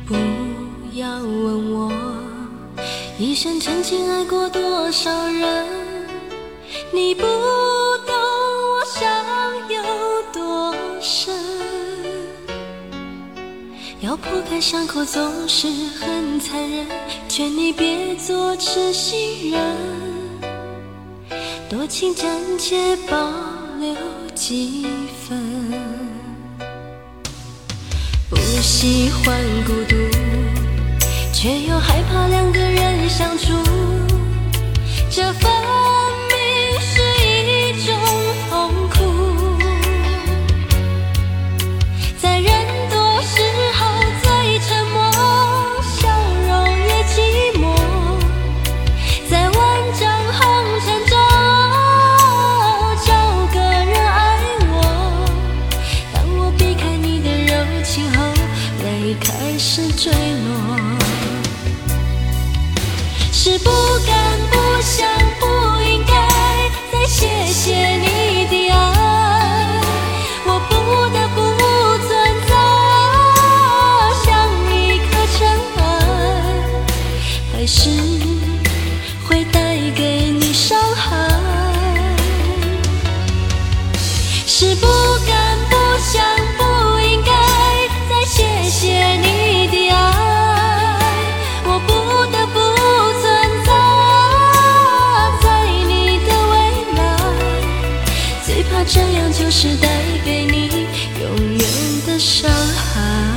不要问我一生曾经爱过多少人，你不懂我伤有多深。要破开伤口总是很残忍，劝你别做痴心人，多情暂且保留几分。不喜欢孤独，却又害怕两个人相处，这分明是一种痛苦。在人多时候最沉默，笑容也寂寞，在万丈红尘中找个人爱我。当我避开你的柔情后，泪开始坠落，是不敢不想不应该再谢谢你的爱，我不得不存在像一颗尘埃，还是会带给你伤害，是不敢不想不应该再谢谢你的爱，我不得不存在你的未来，最怕这样就是带给你永远的伤害。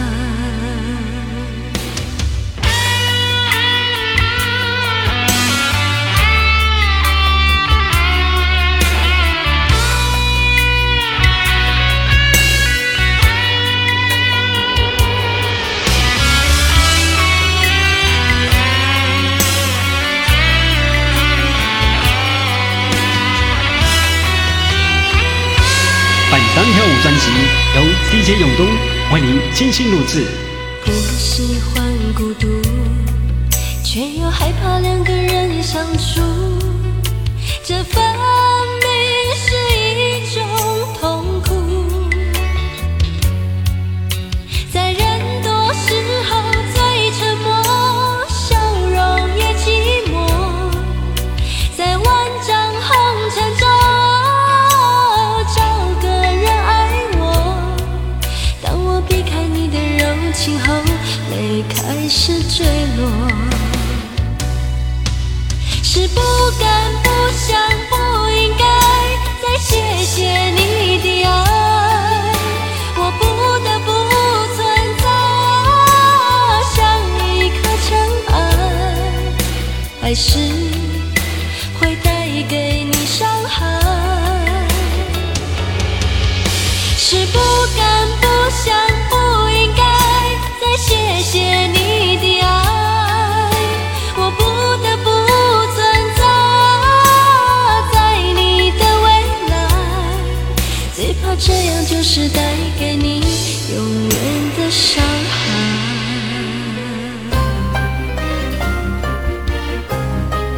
本张跳舞专辑由 DJ 永东为您精心录制。 不喜欢孤独，却又害怕两个人相处，这分明是一种痛苦。在人多时候最沉默，笑容也寂寞，在万丈红尘中找个人爱我。当我避开你的柔情后，泪开始坠落，是不敢不想不应该再谢谢你的爱，我不得不存在像一颗尘埃，还是会带给你伤害，是不敢不想不应该再谢谢你的爱，我不得不存在你的未来，最怕这样就是带给你永远的伤害。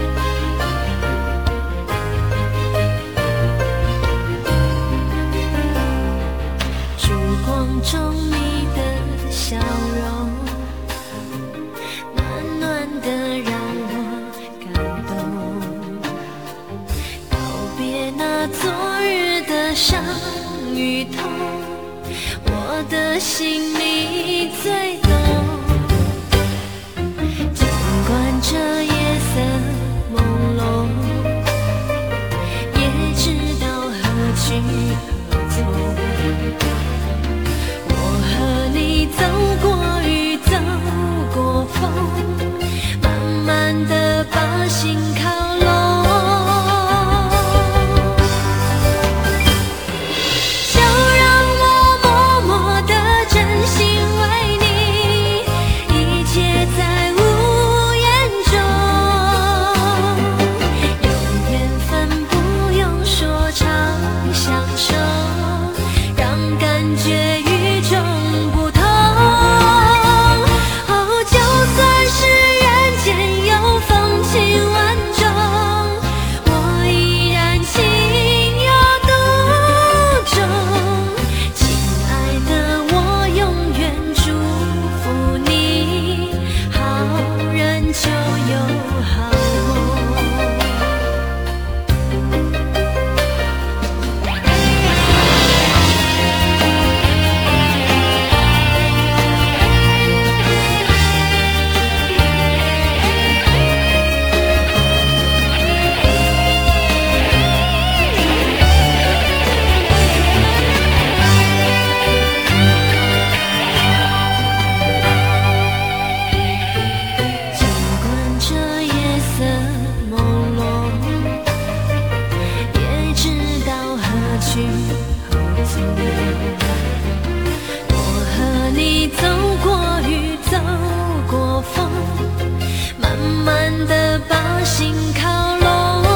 把心靠拢。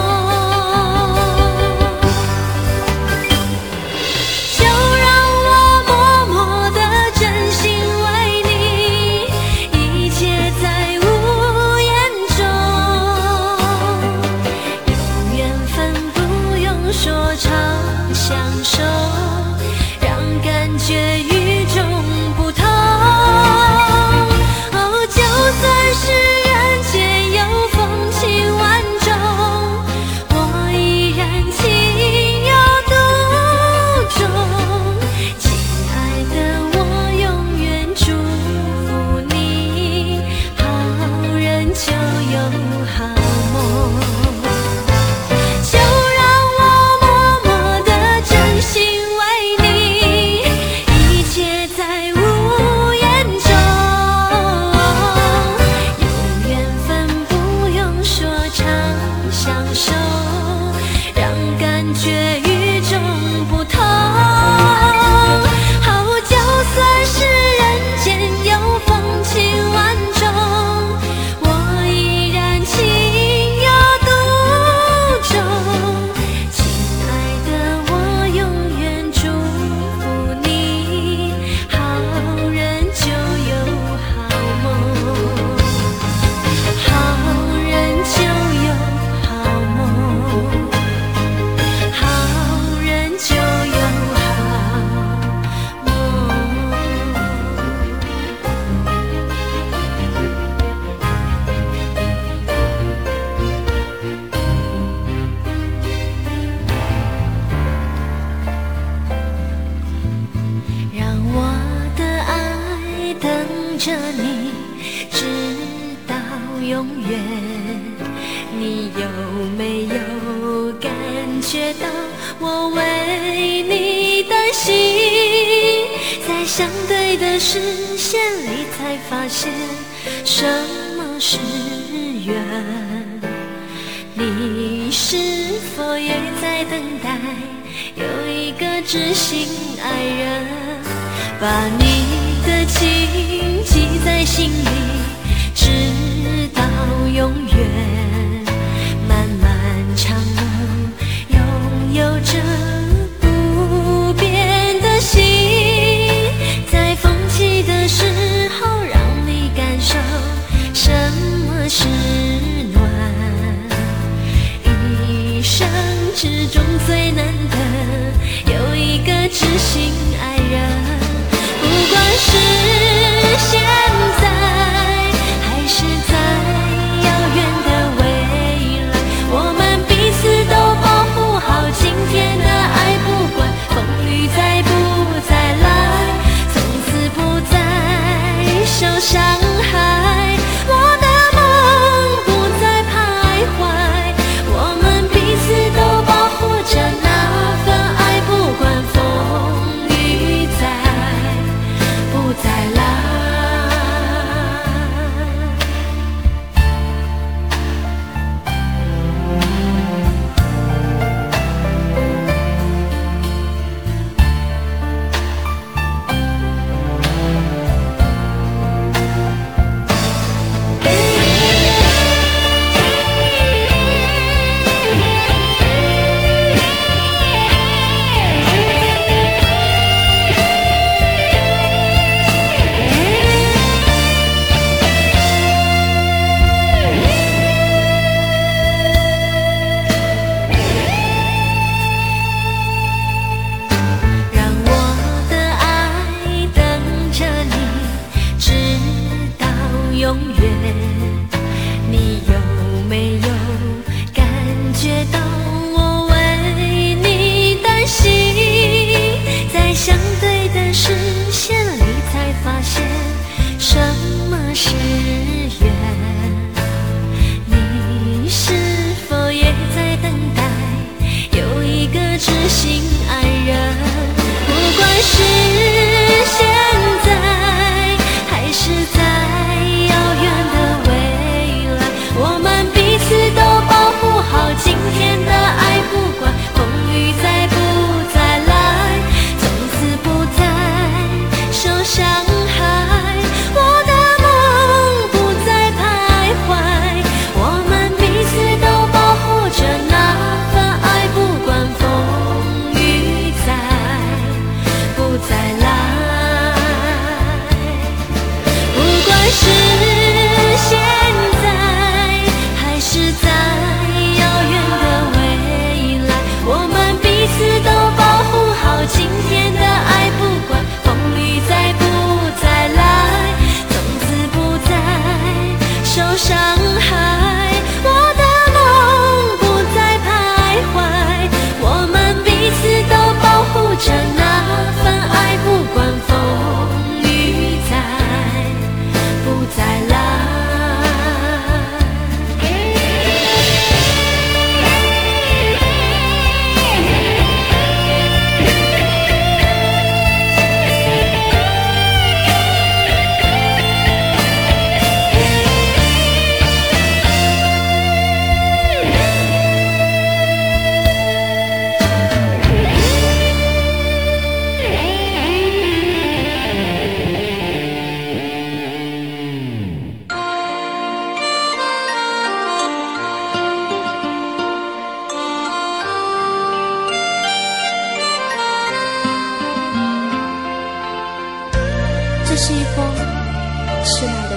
就让我默默地真心为你，一切在无言中。有缘分不用说，常相守，让感觉与众不同。哦，就算是人间有风情万种，我依然情有独钟。亲爱的，我永远祝福你，好人就有好梦。就让我默默地真心为你，一切在无言中。有缘分不用说，常相守，让感觉与众不同。好，就算是人间有风情万种，我依然情有独钟。亲爱的，我永远祝福你，好人就有好梦，好人就有好梦，好人就有好让我的爱等着你，直到永远。你有没有感觉到我为你担心？在相对的视线里，才发现什么是缘。你是否也在等待有一个知心爱人，把你的情记在心里，直到永远。漫漫长路，拥有着不变的心，在风起的时候，让你感受什么是暖。一生之中最难得有一个知心爱人，不管是现在还是在遥远的未来，我们彼此都保护好今天的爱，不管风雨再不再来，从此不再受伤害，我的梦不再徘徊，我们彼此都保护着那份爱，不管风雨不再来。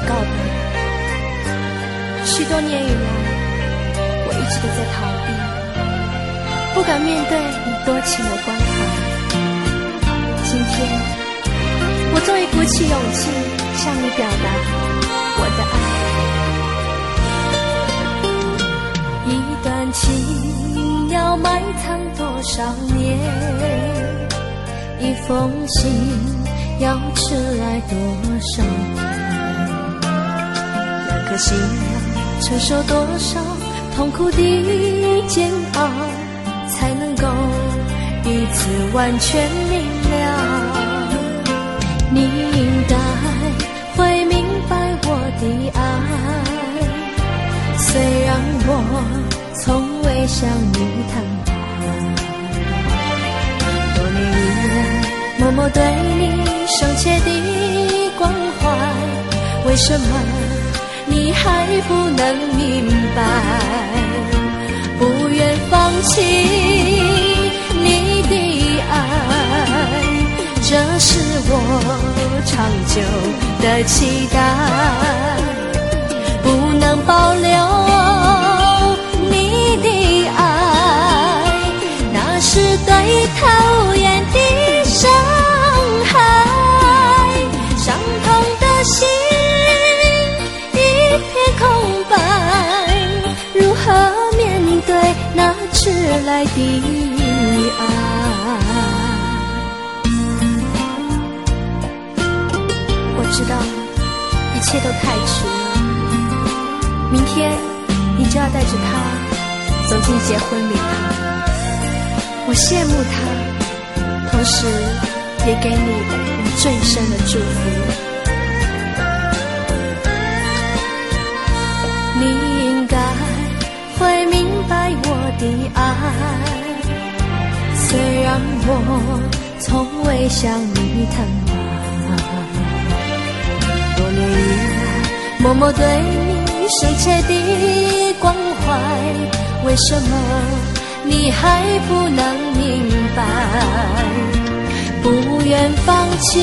告白。许多年以来，我一直都在逃避，不敢面对你多情的关怀。今天，我终于鼓起勇气向你表达我的爱。一段情要埋藏多少年？一封信要迟来多少年？那颗心要承受多少痛苦的煎熬，才能够彼此完全明了？你应该会明白我的爱，虽然我从未向你坦白。多年以来默默对你深切的关怀，为什么你还不能明白？不愿放弃你的爱，这是我长久的期待。不能保留你的爱，那是对讨厌的伤害。伤痛的心一片空白，如何面对那迟来的爱？我知道一切都太迟了，明天你就要带着他走进结婚礼堂，我羡慕他，同时也给你我最深的祝福。你应该会明白我的爱，虽然我从未向你坦白。多年以来默默对你深切的关怀，为什么你还不能明白？不愿放弃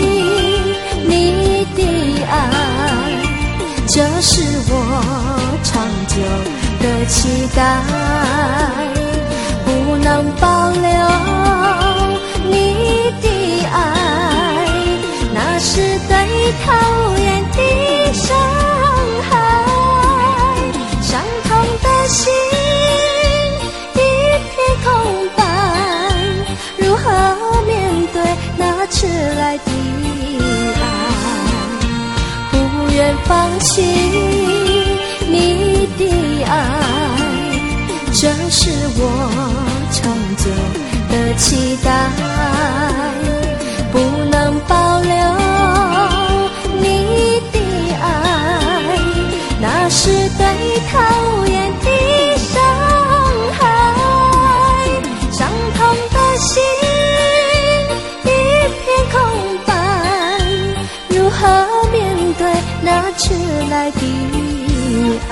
你的爱，这是我长久的期待。不能保留你的爱，那是对讨厌的伤害。伤痛的心一片空白，如何面对那迟来的爱？不愿放弃你的爱，这是我长久的期待。不能保留你的爱，那是对讨厌的伤害。伤痛的心一片空白，如何面对那迟来的爱？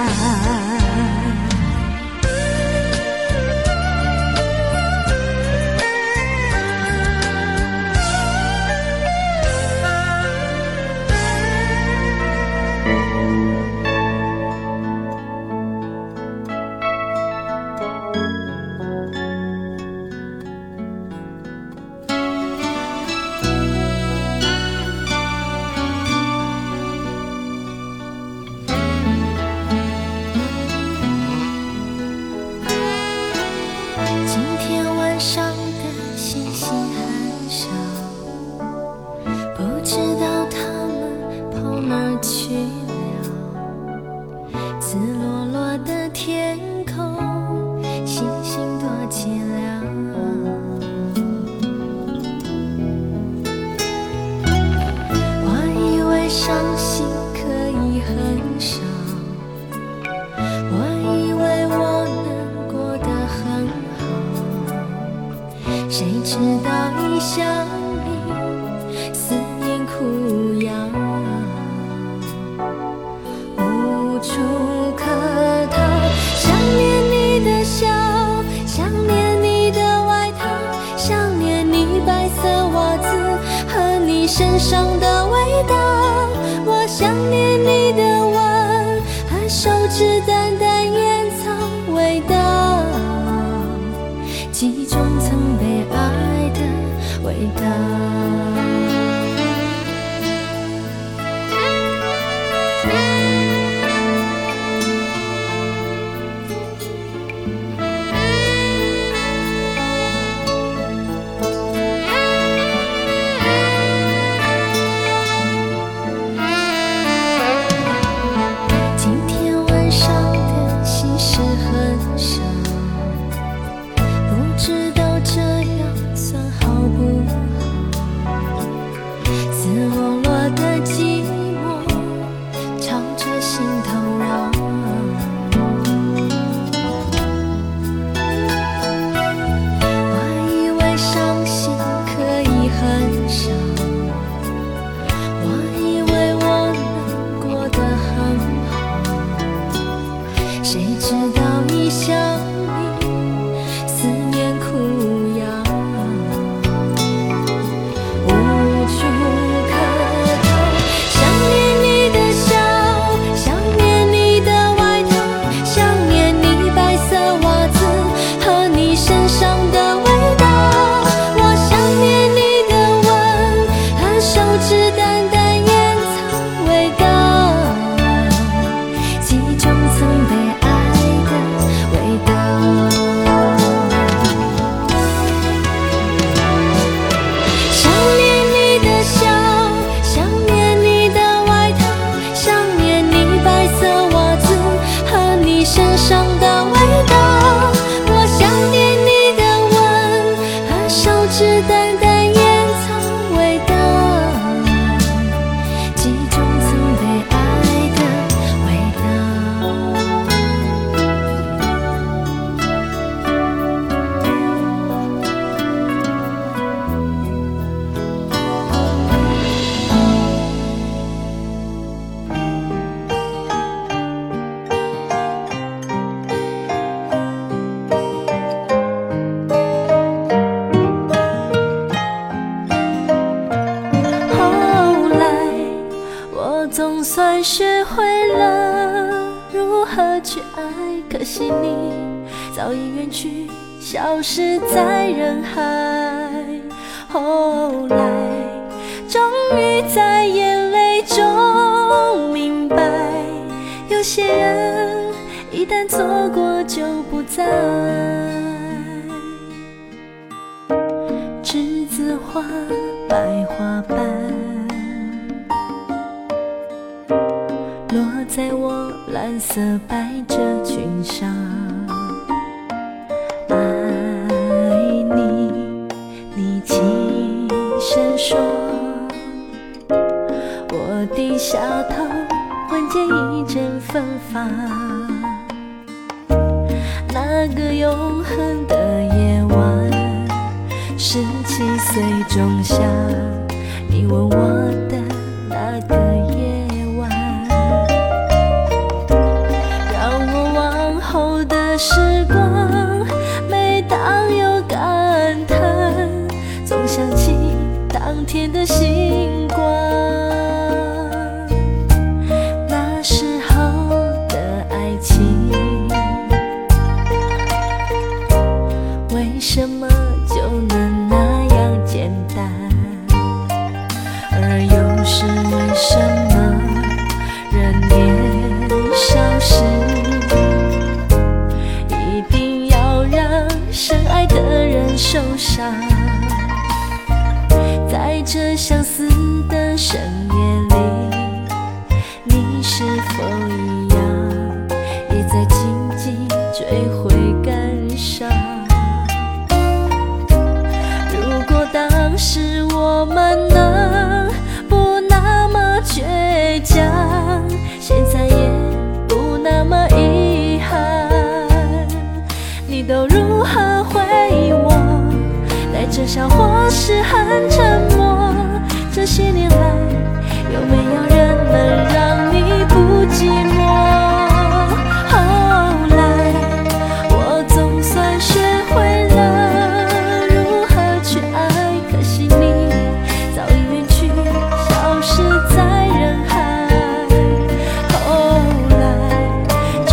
纸淡淡烟草味道，记忆中曾被爱的味道。总算学会了如何去爱，可惜你早已远去，消失在人海。后来终于在眼泪中明白，有些人一旦错过就不再。栀子花白花瓣落在我蓝色百褶裙上，爱你，你轻声说，我低下头，闻见一阵芬芳。那个永恒的夜晚，17岁仲夏，你吻我的那个夜晚，让我往后的时光，每当有感叹，总想起当天的星光。那时候的爱情，为什么就能那样简单？而又是为什么人年少时，一定要让深爱的人受伤？在这相似的深夜里，你是否一样，也在静静追悔感伤？如果当时我们能不那么倔强，现在也不那么遗憾。你都如何回我？带着笑或是很沉默？这些年来，有没有人能让你不寂寞？后来，我总算学会了如何去爱，可惜你早已远去，消失在人海。后来，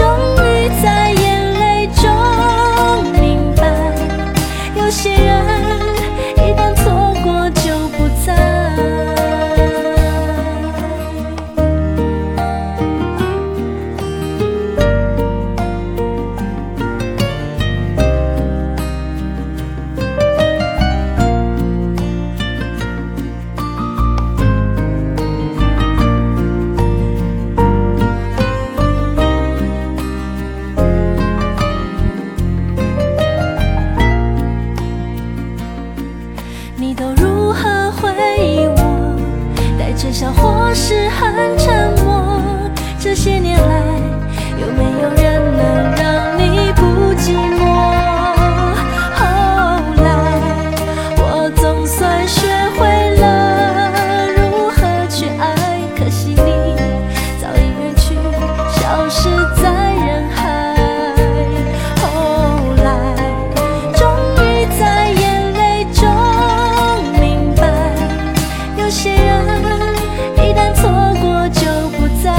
这些年来，有没有人能让你不寂寞？后来，我总算学会了如何去爱，可惜你早已远去，消失在人海。后来，终于在眼泪中明白，有些人一旦错过就不再。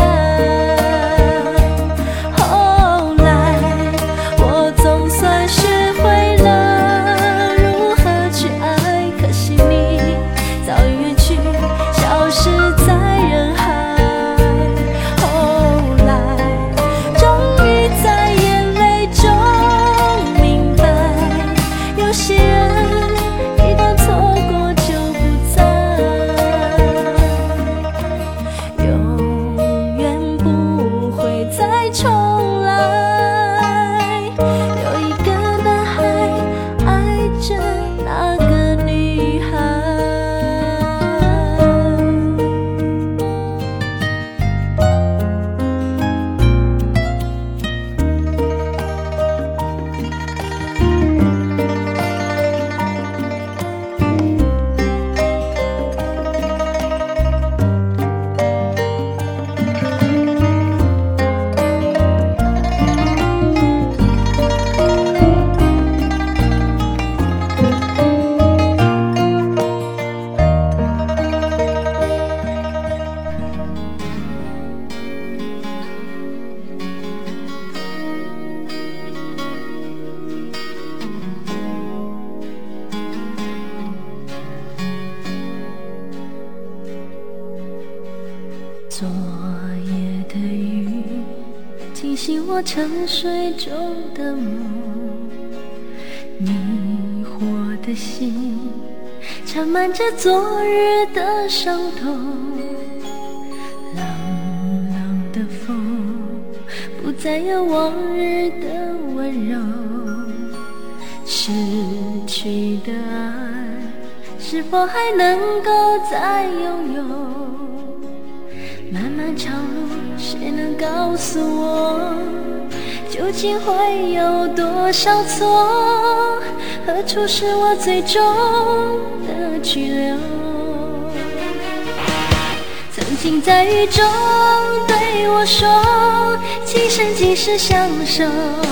后来，我总算学会了如何去爱，可惜你早已远去，消失在人海。后来，终于在眼泪中明白，有些人一旦错过就不再，永远不会再重来。有一个男孩爱着那个女孩。昨夜的雨惊醒我沉睡中的梦，迷惑的心缠满着昨日的伤痛。冷冷的风不再有往日的温柔，失去的爱是否还能够再拥有？漫漫长路，谁能告诉我，究竟会有多少错？何处是我最终的居留？曾经在雨中对我说，今生今世相守。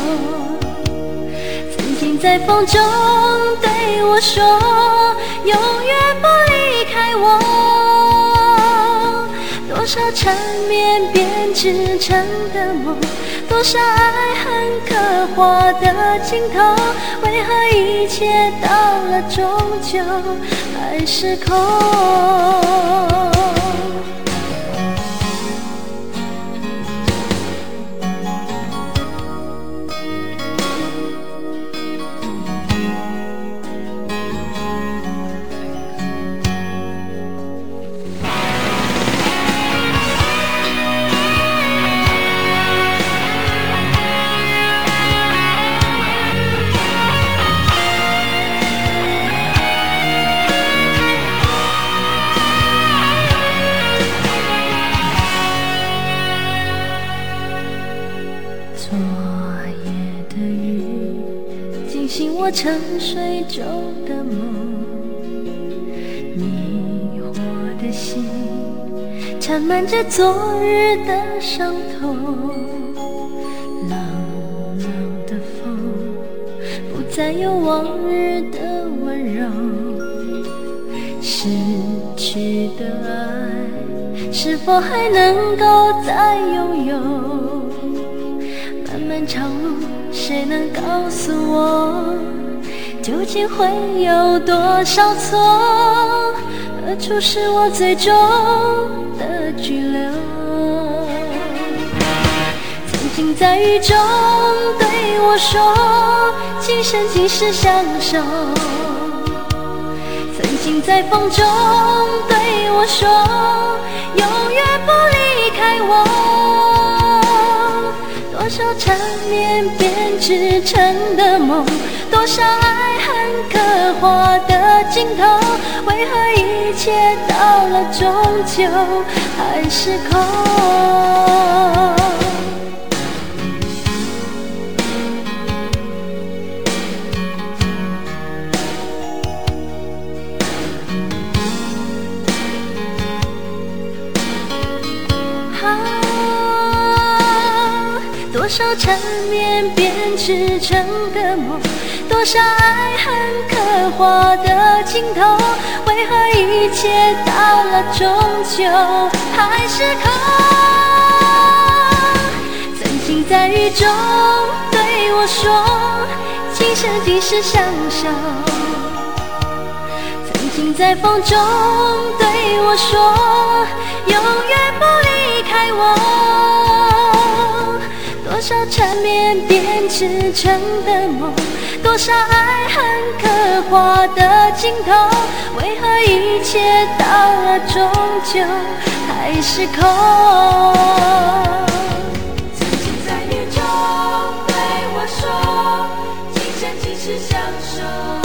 曾经在风中对我说，永远不离开我。多少缠绵编织成的梦，多少爱恨刻画的镜头，为何一切到了终究还是空？昨夜的雨惊醒我沉睡中的梦，迷惑的心缠满着昨日的伤痛。冷冷的风不再有往日的温柔，失去的爱是否还能够再拥有？漫漫长路，谁能告诉我，究竟会有多少错？何处是我最终的居留？曾经在雨中对我说，今生今世相守。曾经在风中对我说，永远不离开我。多少缠绵编织成的梦，多少爱恨刻画的镜头，为何一切到了终究还是空？ 多少缠绵编织成的梦，多少爱恨刻画的镜头，为何一切到了终究还是空？曾经在雨中对我说，今生今世相守，曾经在风中对我说，永远不离开我。多少缠绵编织成的梦，多少爱恨刻画的镜头，为何一切到了终究还是空？曾经在雨中对我说，今生今世相守，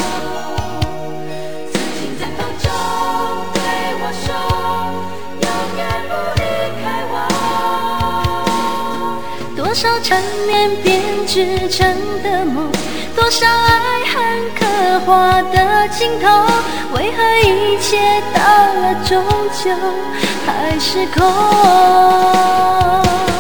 曾经在风中对我说，永远不离开我。多少缠绵编织成的梦，多少爱恨刻画的镜头，为何一切到了终究还是空？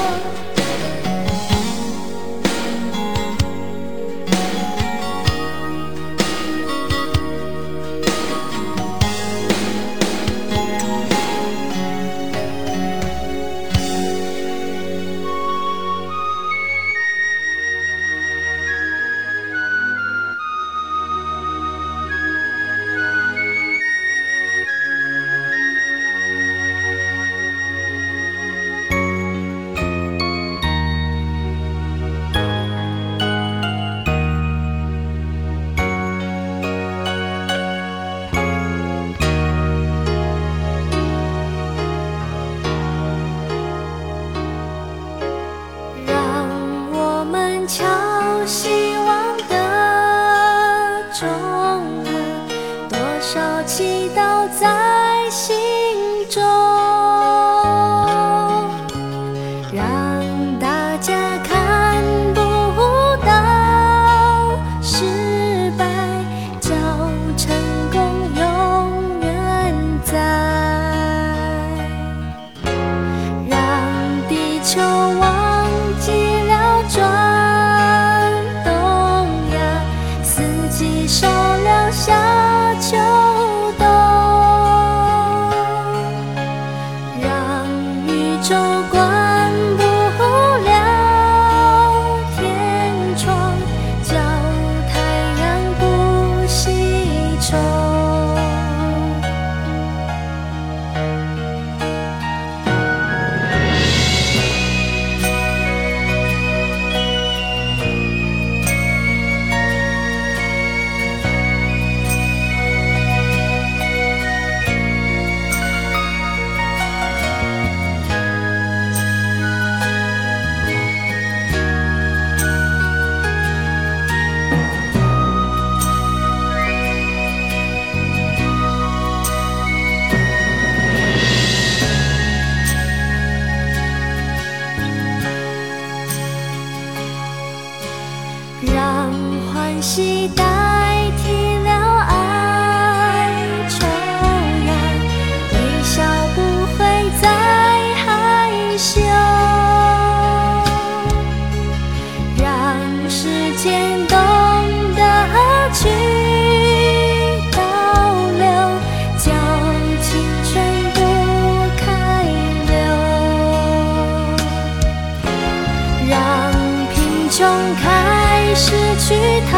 喜代替了哀愁呀，微笑不会再害羞，让时间懂得去倒流，叫青春不开流，让贫穷开始去逃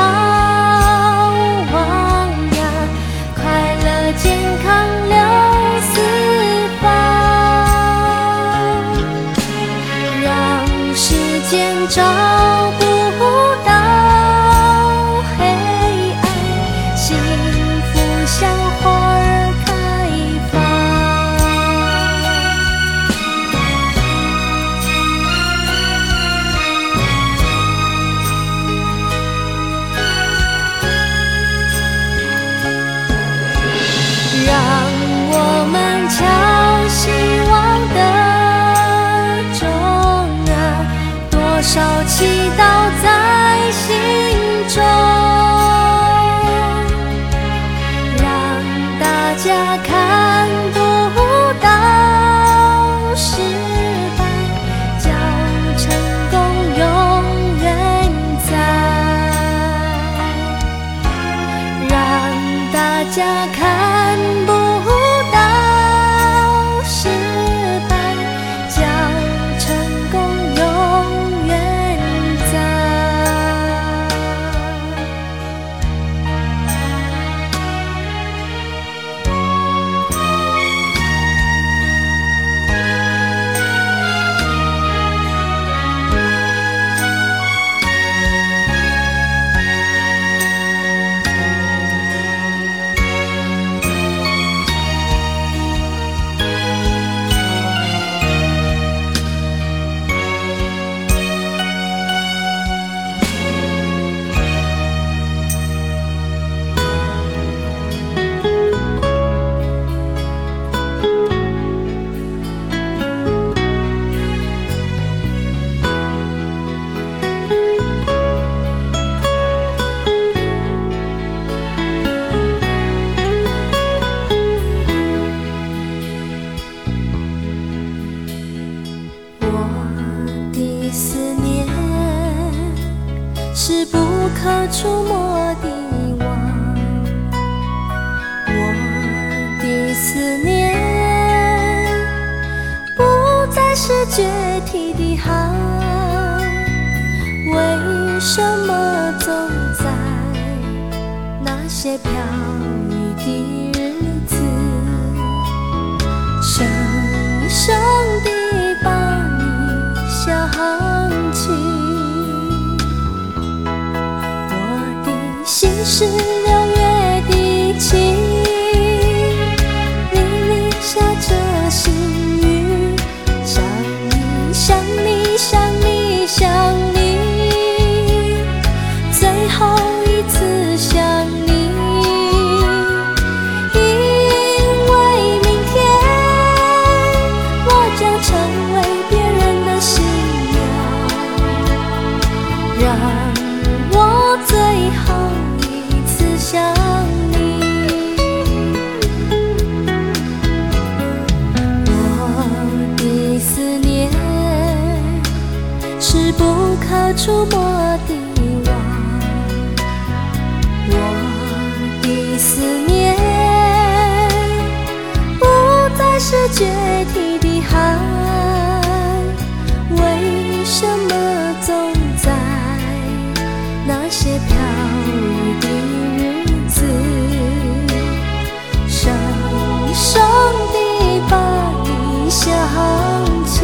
亡呀，快乐健康流四方，让时间找不到黑暗，幸福像花儿开放。让我们敲希望的钟啊，多少祈祷在心中，让大家看不到失败，叫成功永思念是不可触摸的网，我的思念不再是决堤的航，为什么总在那些飘雨的日子，深深地把你想起？我的心是6月的晴，沥沥下着细雨，想你想你想你想你，最后一次想你，因为明天我将成为别人的新娘，让我最后一次想你。我的思念是不可触摸的网，我的思念不再是决堤的海，为什么总在那些飘雨的日子，深深地把你想起？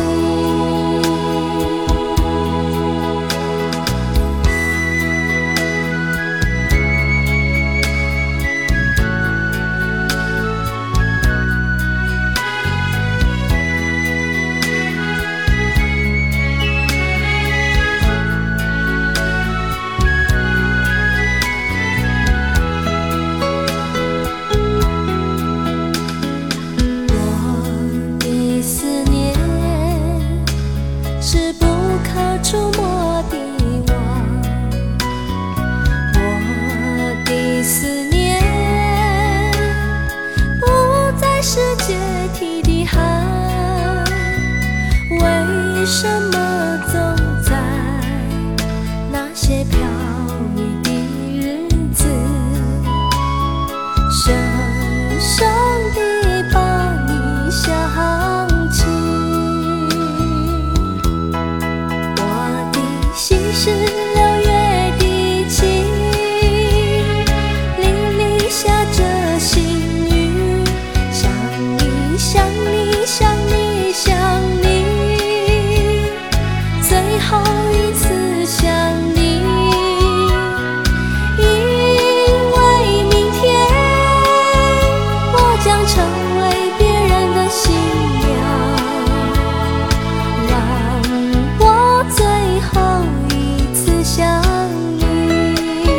我的思念是不可触摸的网，我的思念不再是决堤的海，为什么总在那些飘雨的日子，深深地把你想起？我的心是6月的晴，沥沥下着细雨，想你想你想你想你，最后一次想你，因为明天我将成为别人的新娘，让我最后一次想你。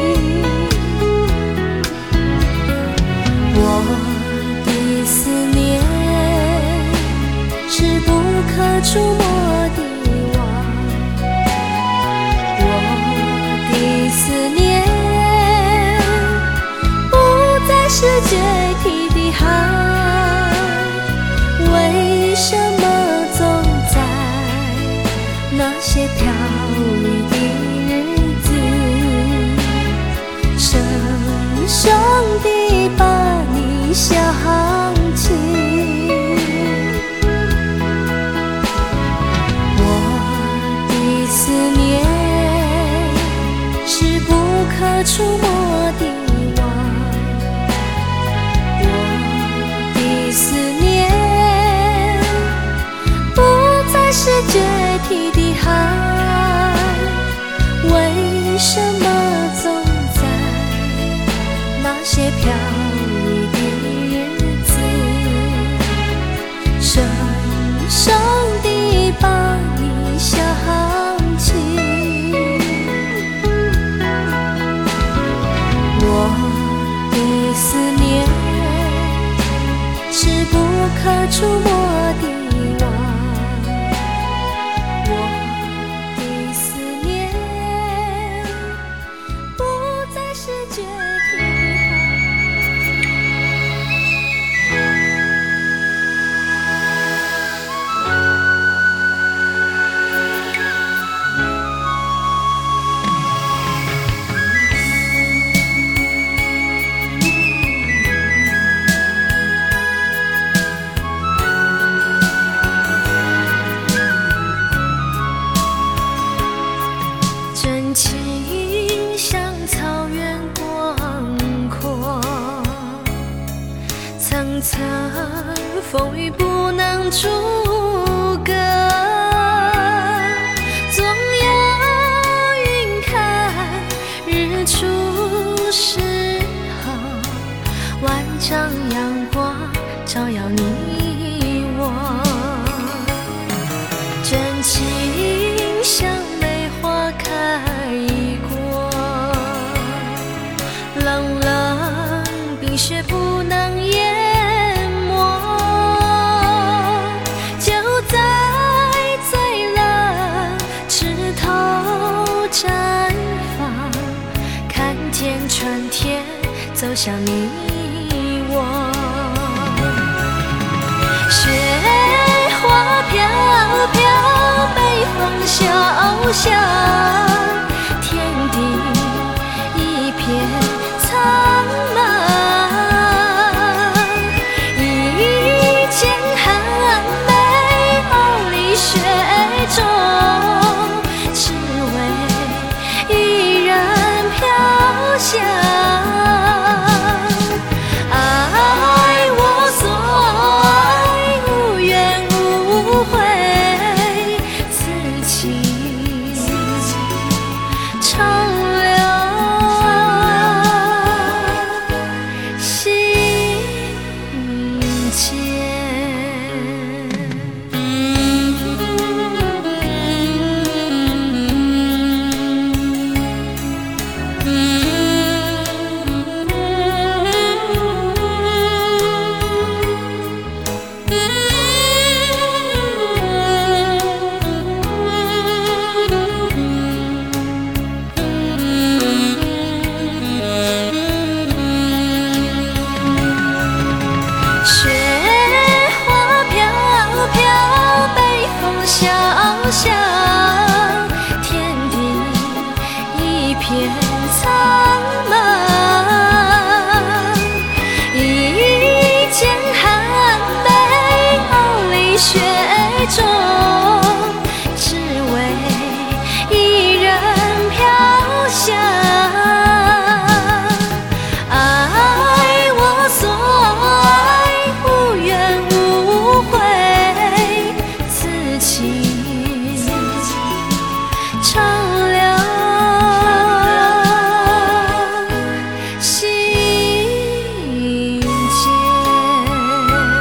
我的思念是不可触摸的网，我的思念不再是决堤的海，为什么总在那些飘雨的日子，深深地把你想起？我的思念是不可触摸的网，我的思念不再是决堤的海，为什么总在那些飘雨的日子，深深地把你想起？我的思念是不可触摸的网，我风雨不能阻隔，总有云开日出时候，万丈阳光照耀你我，真情像梅花开过，冷冷冰雪不能淹没，就在最冷枝头绽放，看见春天走向你我。雪花飘飘，北风萧萧，天地一片苍茫。一剑寒梅傲立雪中，只为一人飘香。爱我所爱，无怨无悔，此情长留心间。雪花飘飘，北风萧萧，天地一片苍茫。一剑寒梅傲立雪中，只为一人飘香。爱我所爱，无怨无悔，此情长留心间。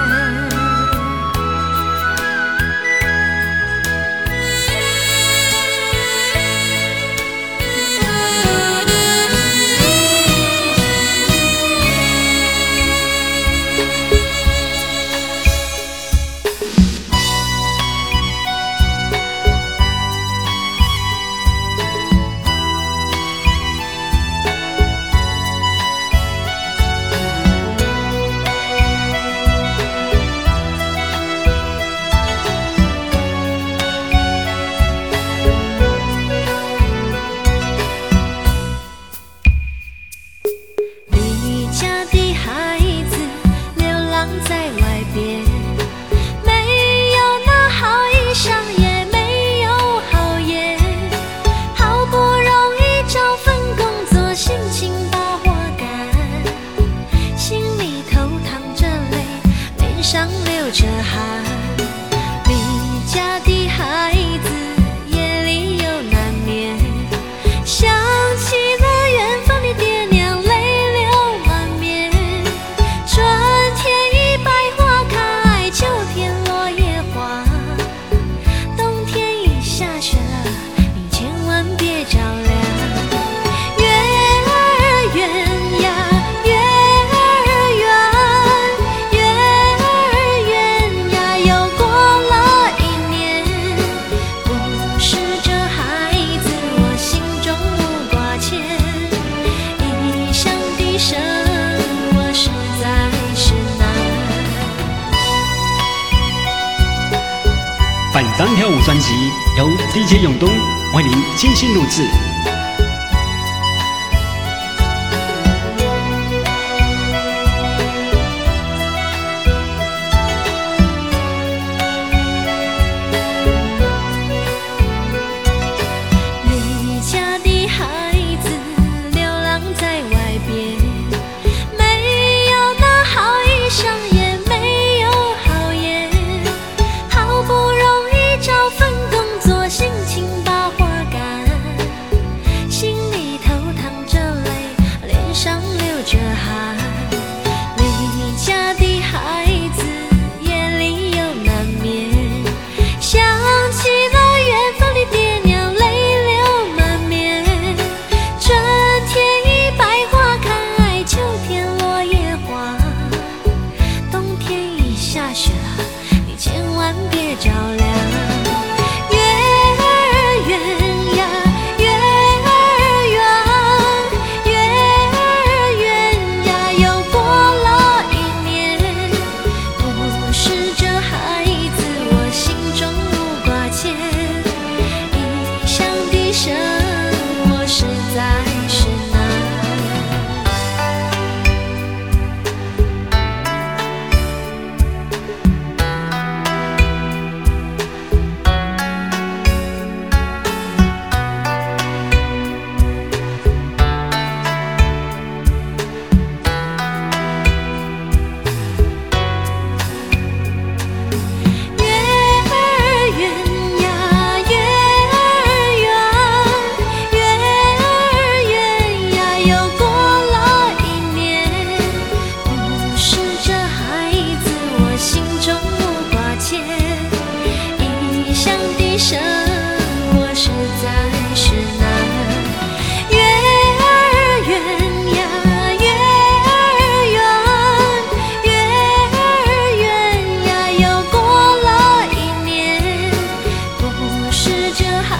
离家的孩子流浪在外边，没有那好衣裳，也没有好颜，好不容易找份工作，心情把花干，心里头淌着泪，脸上流着汗。离家的孩子夜里又难眠，想起了远方的爹娘，泪流满面。春天已百花开，秋天落叶黄，冬天已下雪了，你千万别着凉。月儿圆呀，月儿圆，月儿圆呀，又过了一年。不是这孩子我心中无挂牵，异乡的生活实在是难。 本张跳舞专辑由 DJ 永东为您精心录制。 离家的孩子流浪在外边，没有那好衣裳，也没有好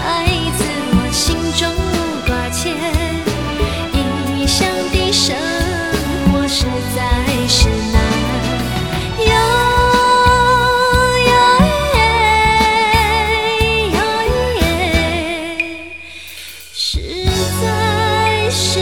孩子，我心中挂牵，异乡的生活实在是难。实在是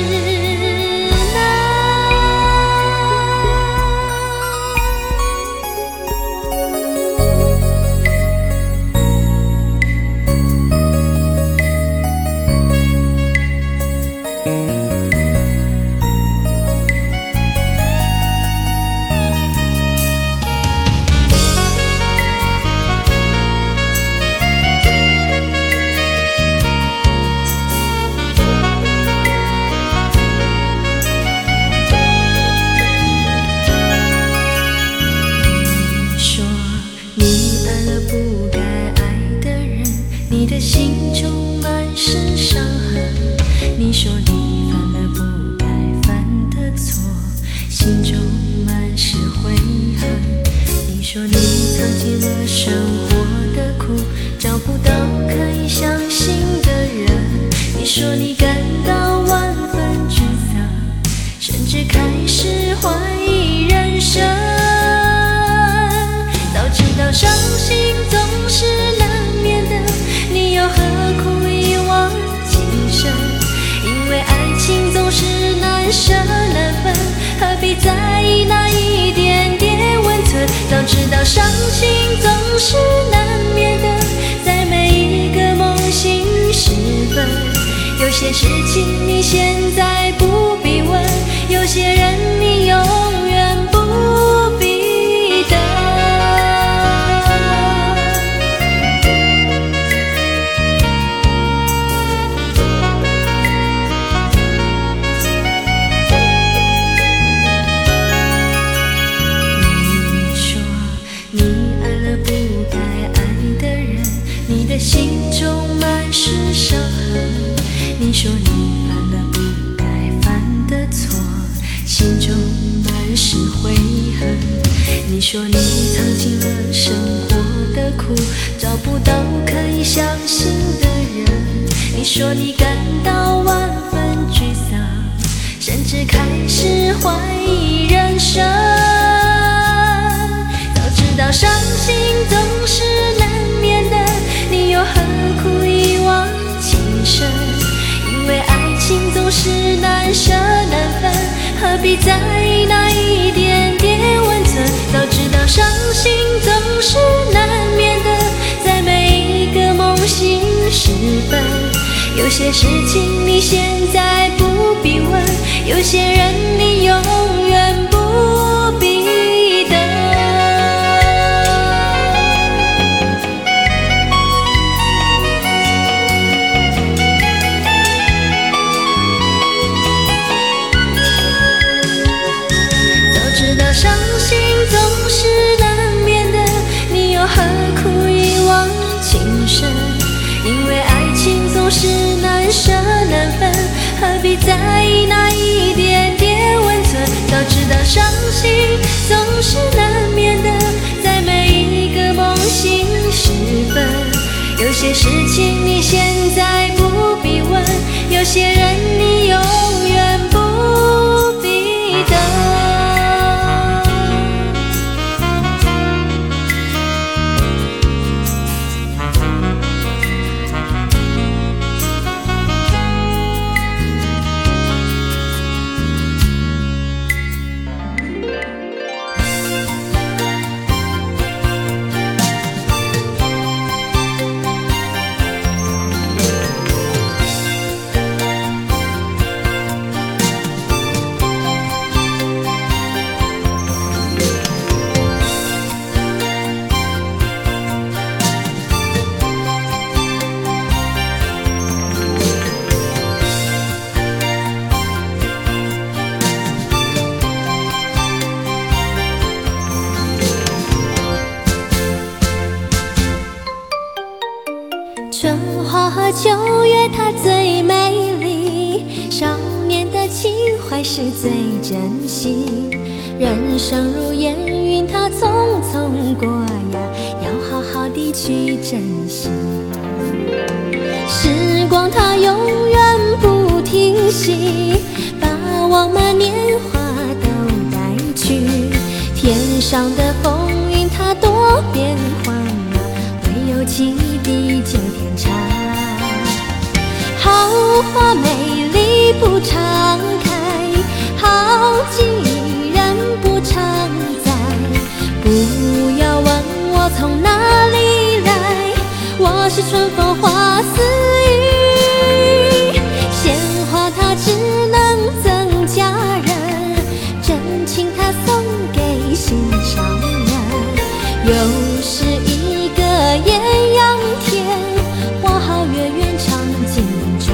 你的心充满是伤痕，你说你犯了不该犯的错，心中满是悔恨。你说你尝尽了生活的苦，找不到可以相信的人。你说你感到万分沮丧，甚至开始怀疑人生。早知道伤心总是难免的，你又何苦一往情深？因为爱情总是难舍难分，何必在意那一点点温存？早知道伤心总是难免的，在每一个梦醒时分，有些事情你现在不必问，有些人你永远不必等。你的心充满是伤痕，你说你犯了不该犯的错，心中满是悔恨。你说你尝尽了生活的苦，找不到可以相信的人。你说你感到万分沮丧，甚至开始怀疑人生。早知道伤心总是难免的，你又何苦一往情深？因为爱情总是难舍难分，何必在意那一点点温存？早知道伤心总是难免的，在每一个梦醒时分，有些事情你现在不必问，有些人你永远不必等。伤心总是难免的，你又何苦一往情深？因为爱情总是难舍难分，何必在意那一点点温存？早知道伤心总是难免的，在每一个梦醒时分，有些事情你现在不必问，有些人你永远不必等。春花秋月它最美丽，少年的情怀是最真心。人生如烟云它匆匆过呀，要好好地去珍惜。 上的风云它多变幻啊，唯有情义地久天长。好花美丽不常开，好景依然不常在。不要问我从哪里来，我是春风花似玉。鲜花它只能增加人，真情它送给心上人。又是一个艳阳天，花好月圆常今朝。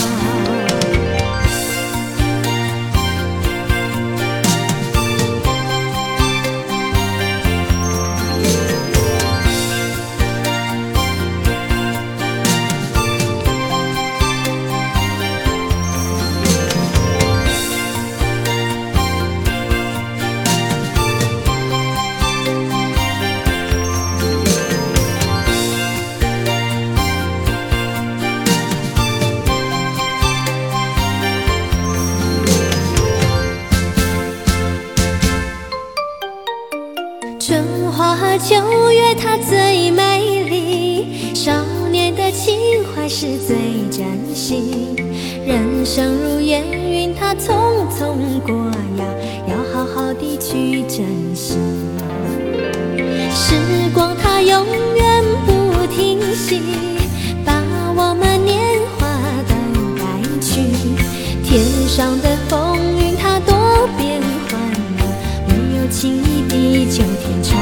春花秋月它最美丽，少年的情怀是最真心。人生如烟云它匆匆过呀，要好好地去珍惜。时光它永远不停息，把我们年华都带去。天上的风云它多变幻啊，唯有情义地久天长。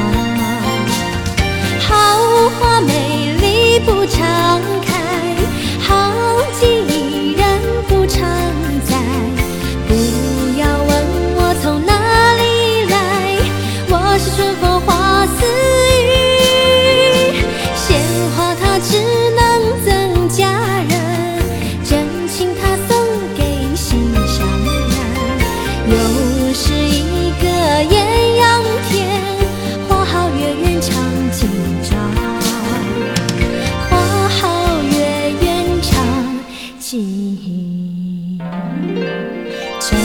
好花美丽不常开，好景依然不常在。不要问我从哪里来，我是春风花似玉。鲜花它只能增加人，真情它送给心上人。又是一个艳阳天，花好月圆常今朝。花好月圆常今朝。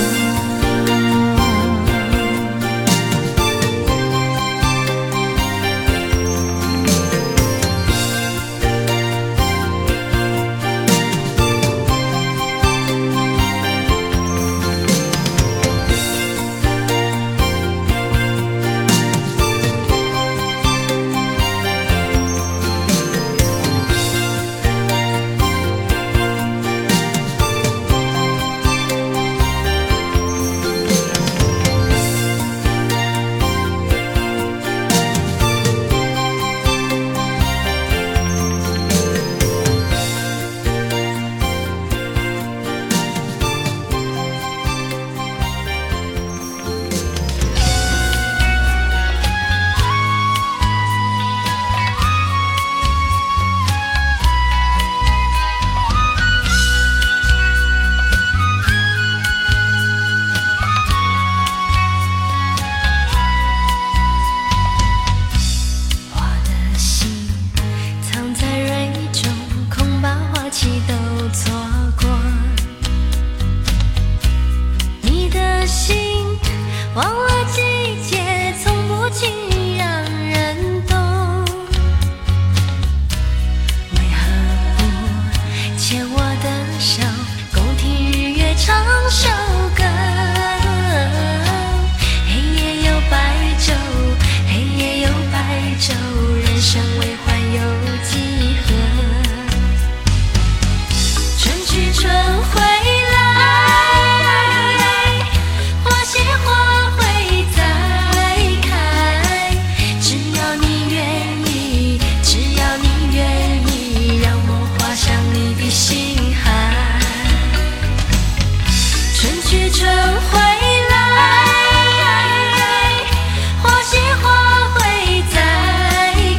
花谢花会再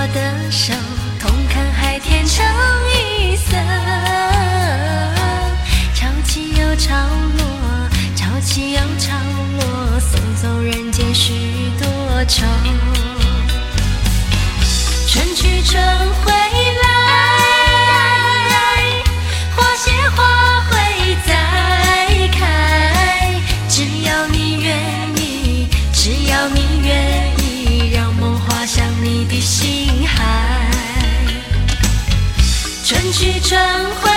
的手，同看海天成一色。潮起又潮落，潮起又潮落，送走人间许多愁。春去春回来，花谢花会再开。只要你愿意，只要你愿意，让梦滑向你的心海。春去春回